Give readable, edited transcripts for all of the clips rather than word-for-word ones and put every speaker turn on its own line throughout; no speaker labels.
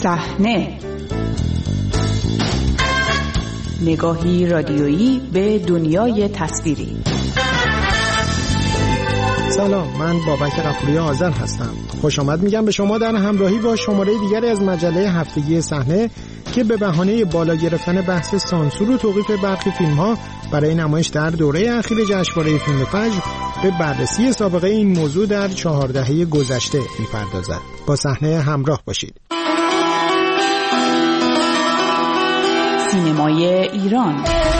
صحنه، نگاهی رادیویی به دنیای تصویری.
سلام، من بابک غفوری آذر هستم. خوش آمد میگم به شما در همراهی با شماره دیگری از مجله هفتگی صحنه که به بهانه بالا گرفتن بحث سانسور و توقیف برخی فیلم‌ها برای نمایش در دوره اخیر جشنواره فیلم فجر به بررسی سابقه این موضوع در 4 دهه گذشته می‌پردازد. با صحنه همراه باشید.
سینمای ایران.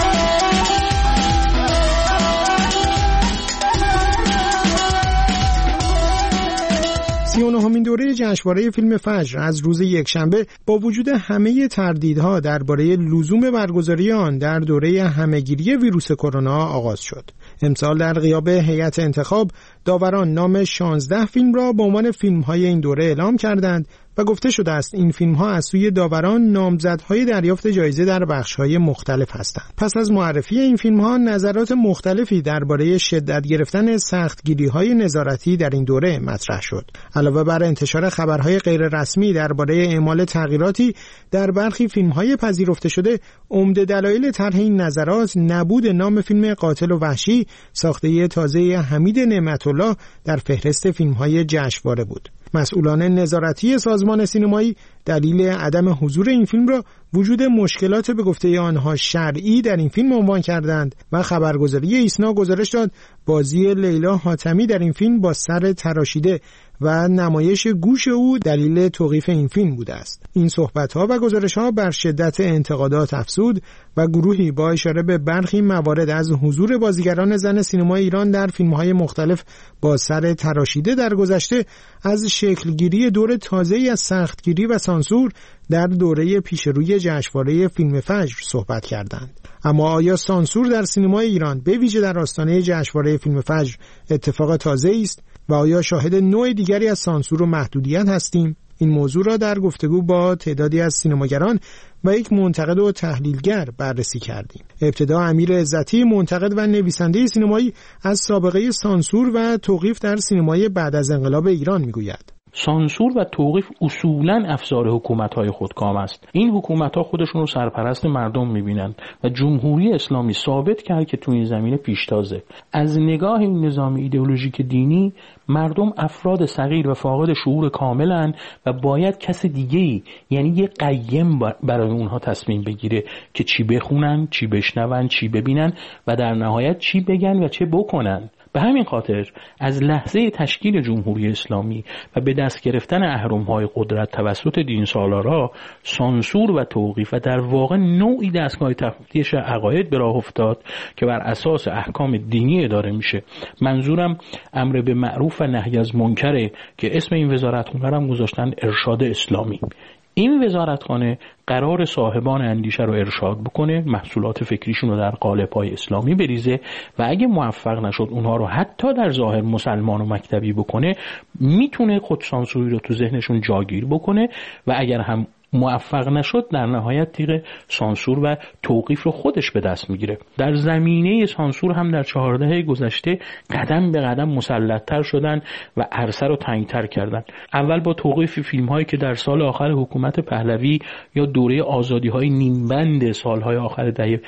همین دوره جشنواره فیلم فجر از روز یکشنبه با وجود همه تردیدها درباره لزوم برگزاری آن در دوره همهگیری ویروس کرونا آغاز شد. امسال در غیاب هیئت انتخاب داوران نام 16 فیلم را به عنوان فیلم‌های این دوره اعلام کردند و گفته شده است این فیلم‌ها از سوی داوران نامزدهای دریافت جایزه در بخش‌های مختلف هستند. پس از معرفی این فیلم‌ها نظرات مختلفی درباره شدت گرفتن سختگیری‌های نظارتی در این دوره مطرح شد. علاوه بر انتشار خبرهای غیر رسمی درباره اعمال تغییراتی در برخی فیلم‌های پذیرفته شده، عمده دلایل طرح این نظرات نبود نام فیلم قاتل و وحشی ساخته تازه حمید نعمت‌الله در فهرست فیلم‌های جشنواره بود. مسئولان نظارتی سازمان سینمایی دلیل عدم حضور این فیلم را وجود مشکلات به گفته آنها شرعی در این فیلم عنوان کردند و خبرگزاری ایسنا گزارش داد بازی لیلا حاتمی در این فیلم با سر تراشیده و نمایش گوش او دلیل توقیف این فیلم بوده است. این صحبت‌ها و گزارش‌ها بر شدت انتقادات افزود و گروهی با اشاره به برخی موارد از حضور بازیگران زن سینمای ایران در فیلم‌های مختلف با سر تراشیده در گذشته از شکلگیری دور تازه‌ای از سختگیری و سانسور در دوره پیشروی جشنواره فیلم فجر صحبت کردند. اما آیا سانسور در سینمای ایران به ویژه در آستانه جشنواره فیلم فجر اتفاق تازه‌ای است و آیا شاهد نوع دیگری از سانسور و محدودیت هستیم؟ این موضوع را در گفتگو با تعدادی از سینماگران و یک منتقد و تحلیلگر بررسی کردیم. ابتدا امیر عزتی، منتقد و نویسنده سینمایی، از سابقه سانسور و توقیف در سینمای بعد از انقلاب ایران میگوید.
سانسور و توقیف اصولاً افزار حکومت‌های خودکام است. این حکومت‌ها خودشون رو سرپرست مردم می‌بینن و جمهوری اسلامی ثابت کرد که تو این زمینه پیشتازه. از نگاه این نظام ایدئولوژیک دینی، مردم افراد صغیر و فاقد شعور کاملن و باید کس دیگه‌ای، یعنی یه قیم برای اونها تصمیم بگیره که چی بخونن، چی بشنون، چی ببینن و در نهایت چی بگن و چه بکنن. به همین خاطر از لحظه تشکیل جمهوری اسلامی و به دست گرفتن اهرم‌های قدرت توسط دینسالارا، سانسور و توقیف و در واقع نوعی دستگاه تفتیش عقاید به راه افتاد که بر اساس احکام دینی اداره میشه. منظورم امر به معروف و نهی از منکره که اسم این وزارتخونه را گذاشتن ارشاد اسلامی. این وزارتخانه قرار صاحبان اندیشه رو ارشاد بکنه، محصولات فکریشون رو در قالب‌های اسلامی بریزه و اگه موفق نشد اونها رو حتی در ظاهر مسلمان و مکتبی بکنه، میتونه خودسانسوری رو تو ذهنشون جاگیر بکنه و اگر هم موفق نشد در نهایت تیغ سانسور و توقیف رو خودش به دست میگیره. در زمینه سانسور هم در 4 دهه گذشته قدم به قدم مسلط‌تر شدن و عرصه رو تنگ‌تر کردن. اول با توقیف فیلم‌هایی که در سال آخر حکومت پهلوی یا دوره آزادی‌های نیمبند سال‌های آخر دهه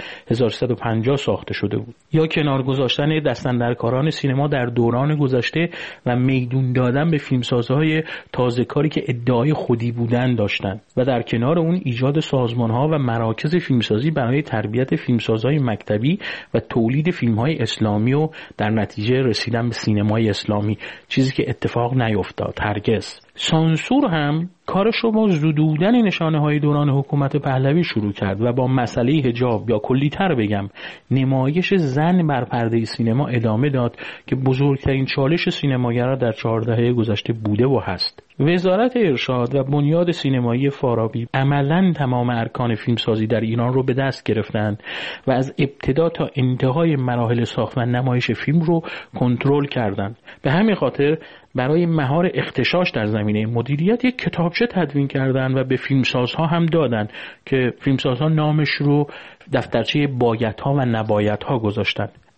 1350 ساخته شده بود، یا کنار گذاشتن دستاندرکاران سینما در دوران گذشته و میدون دادن به فیلمسازهای تازه‌کاری که ادعای خودی بودن داشتند و در کنار اون ایجاد سازمان‌ها و مراکز فیلمسازی برای تربیت فیلمسازهای مکتبی و تولید فیلم‌های اسلامی و در نتیجه رسیدن به سینمای اسلامی، چیزی که اتفاق نیفتاد هرگز. سانسور هم کارش رو با زدودن نشانه‌های دوران حکومت پهلوی شروع کرد و با مسئله حجاب یا کلی‌تر بگم نمایش زن بر پرده سینما ادامه داد که بزرگترین چالش سینماگرا در 4 دهه گذشته بوده و هست. وزارت ارشاد و بنیاد سینمایی فارابی عملاً تمام ارکان فیلمسازی در ایران رو به دست گرفتند و از ابتدا تا انتهای مراحل ساخت و نمایش فیلم رو کنترل کردند. به همین خاطر برای مهار اختشاش در زمینه مدیریت یک کتابچه تدوین کردن و به فیلمسازها هم دادن که فیلمسازها نامش رو دفترچه بایدها و نبایدها گذاشتن.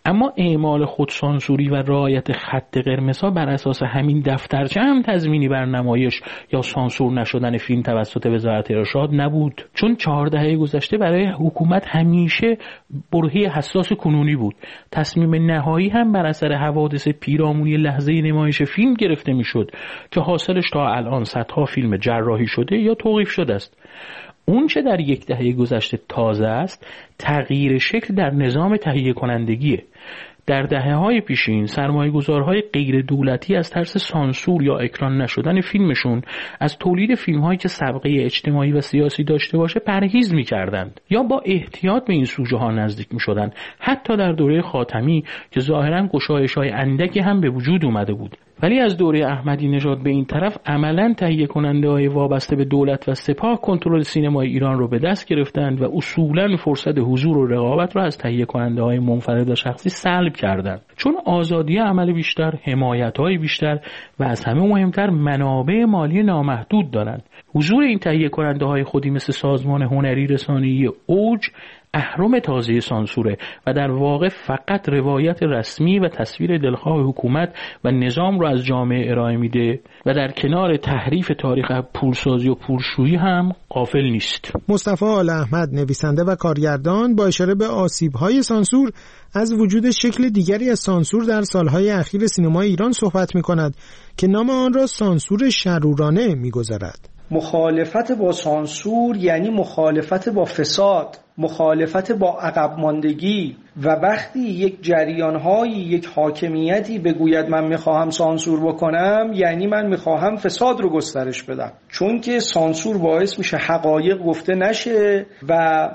اما اعمال خودسانسوری و رعایت خط قرمزها بر اساس همین دفترچه هم تضمینی بر نمایش یا سانسور نشدن فیلم توسط وزارت ارشاد نبود، چون 4 دهه گذشته برای حکومت همیشه برهه حساس کنونی بود. تصمیم نهایی هم بر اثر حوادث پیرامونی لحظه نمایش فیلم گرفته میشد که حاصلش تا الان صدها فیلم جراحی شده یا توقیف شده است. اون چه در 1 دهه گذشته تازه است، تغییر شکل در نظام تهیه کنندگیه. در دهه‌های پیشین سرمایه‌گذارهای غیر دولتی از ترس سانسور یا اکران نشدن فیلمشون از تولید فیلم‌هایی که سابقه اجتماعی و سیاسی داشته باشه پرهیز می‌کردند یا با احتیاط به این سوژه‌ها نزدیک می‌شدند، حتی در دوره خاتمی که ظاهراً گشایش‌های اندکی هم به وجود اومده بود. ولی از دوره احمدی نژاد به این طرف عملاً تهیه کننده‌های وابسته به دولت و سپاه کنترل سینمای ایران رو به دست گرفتند و اصولاً فرصت حضور و رقابت رو از تهیه کننده‌های منفرد و شخصی سلب کردند، چون آزادی عمل بیشتر، حمایت‌های بیشتر و از همه مهمتر منابع مالی نامحدود دارند. حضور این تهیه کننده‌های خودی مثل سازمان هنری رسانه‌ای اوج اهرم تازه سانسوره و در واقع فقط روایت رسمی و تصویر دلخواه حکومت و نظام رو از جامعه ارائه میده و در کنار تحریف تاریخ پولسازی و پولشویی هم غافل نیست.
مصطفی آل احمد، نویسنده و کارگردان، با اشاره به آسیب‌های سانسور از وجود شکل دیگری از سانسور در سالهای اخیر سینمای ایران صحبت می‌کند که نام آن را سانسور شرورانه می‌گذارد.
مخالفت با سانسور یعنی مخالفت با فساد، مخالفت با عقب ماندگی، و وقتی یک جریان‌هایی، یک حاکمیتی بگوید من میخواهم سانسور بکنم، یعنی من میخواهم فساد رو گسترش بدم، چون که سانسور باعث میشه حقایق گفته نشه و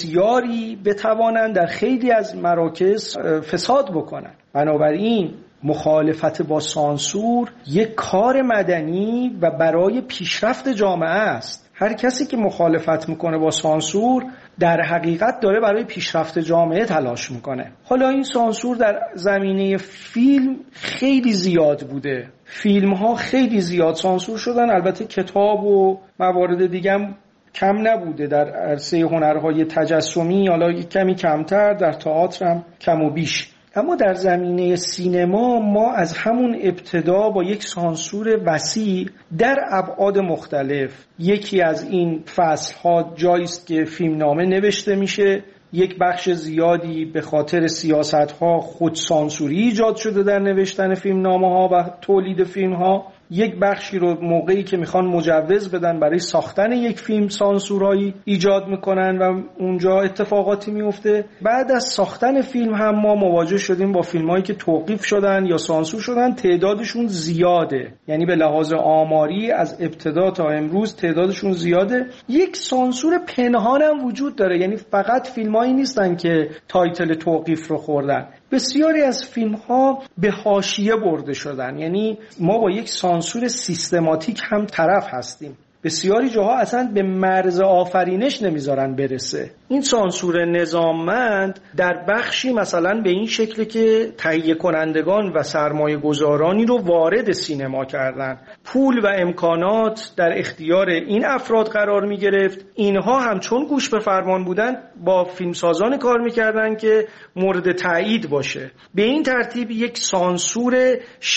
بسیاری بتوانند در خیلی از مراکز فساد بکنن. بنابراین مخالفت با سانسور یک کار مدنی و برای پیشرفت جامعه است. هر کسی که مخالفت میکنه با سانسور در حقیقت داره برای پیشرفت جامعه تلاش میکنه. حالا این سانسور در زمینه فیلم خیلی زیاد بوده، فیلم ها خیلی زیاد سانسور شدن. البته کتاب و موارد دیگه هم کم نبوده، در عرصه هنرهای تجسمی حالا کمی کمتر، در تئاتر هم کم و بیش. اما در زمینه سینما ما از همون ابتدا با یک سانسور وسیع در ابعاد مختلف، یکی از این فصل‌ها جایی است که فیلمنامه نوشته میشه، یک بخش زیادی به خاطر سیاست‌ها خود سانسوری ایجاد شده در نوشتن فیلمنامه‌ها و تولید فیلم‌ها. یک بخشی رو موقعی که میخوان مجوز بدن برای ساختن یک فیلم سانسورایی ایجاد میکنن و اونجا اتفاقاتی میفته. بعد از ساختن فیلم هم ما مواجه شدیم با فیلمایی که توقیف شدن یا سانسور شدن، تعدادشون زیاده، یعنی به لحاظ آماری از ابتدا تا امروز تعدادشون زیاده. یک سانسور پنهان هم وجود داره، یعنی فقط فیلمایی نیستن که تایتل توقیف رو خوردن، بسیاری از فیلم‌ها به حاشیه برده شدن، یعنی ما با یک سانسور سیستماتیک هم طرف هستیم. بسیاری جاها اصلا به مرز آفرینش نمیذارن برسه. این سانسور نظاممند در بخشی مثلا به این شکل که تهیه کنندگان و سرمایه گذارانی رو وارد سینما کردن، پول و امکانات در اختیار این افراد قرار می گرفت. اینها هم چون گوش به فرمان بودن با فیلمسازان کار میکردن که مورد تایید باشه. به این ترتیب یک سانسور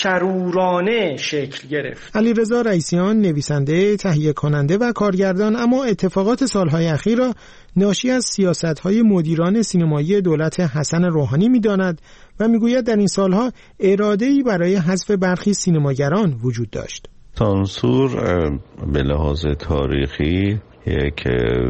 شرورانه شکل گرفت.
علیرضا رئیسیان، نویسنده، تهیه کننده و کارگردان، اما اتفاقات سالهای اخیر را ناشی از سیاست‌های مدیران سینمایی دولت حسن روحانی می‌داند و می‌گوید در این سالها اراده‌ای برای حذف برخی سینماگران وجود داشت.
سانسور به لحاظ تاریخی یک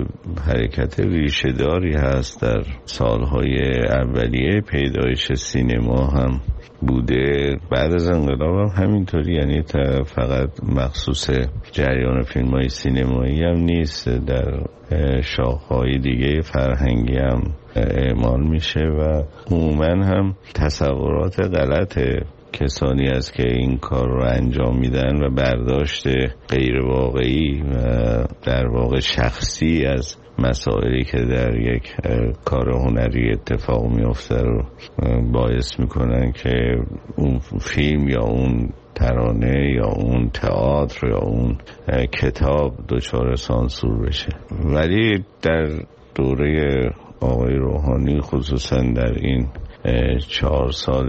حرکت ریشه‌داری هست، در سالهای اولیه پیدایش سینما هم بوده، بعد از انقلاب هم همینطوری، یعنی فقط مخصوص جریان فیلم‌های سینمایی هم نیست، در شاخه‌های دیگه فرهنگی هم اعمال میشه و عموما هم تصورات غلط کسانی است که این کار رو انجام میدن و برداشت غیر واقعی و در واقع شخصی از مسائلی که در یک کار هنری اتفاق میفته رو باعث میکنن که اون فیلم یا اون ترانه یا اون تئاتر یا اون کتاب دچار سانسور بشه. ولی در دوره آقای روحانی خصوصا در این 4 سال